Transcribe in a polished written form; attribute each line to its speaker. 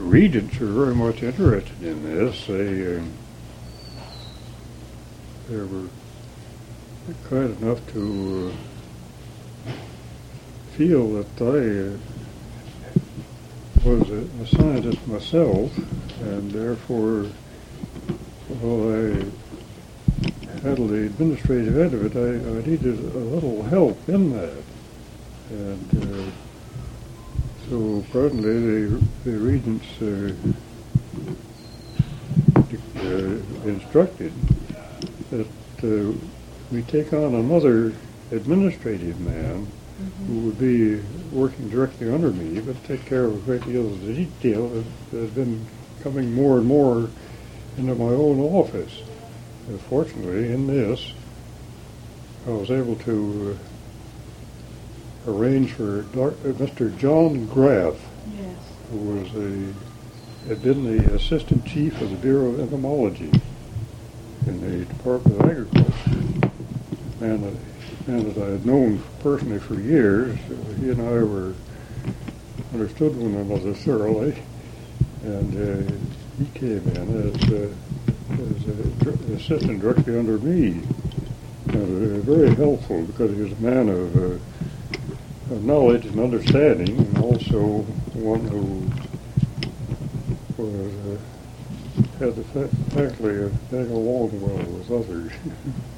Speaker 1: regents are very much interested in this. They were kind enough to feel that I was a scientist myself, and therefore, while I handled the administrative end of it, I needed a little help in that. And so presently the regents instructed that we take on another administrative man who would be working directly under me, but take care of a great deal of the detail that has been coming more and more into my own office. Fortunately, in this, I was able to arrange for Mr. John Graff,
Speaker 2: Yes.
Speaker 1: who had been the assistant chief of the Bureau of Entomology in the Department of Agriculture, and that I had known personally for years. He and I understood one another thoroughly, and he came in as an assistant directly under me. And very helpful, because he was a man of knowledge and understanding, and also one who had the faculty of getting along well with others.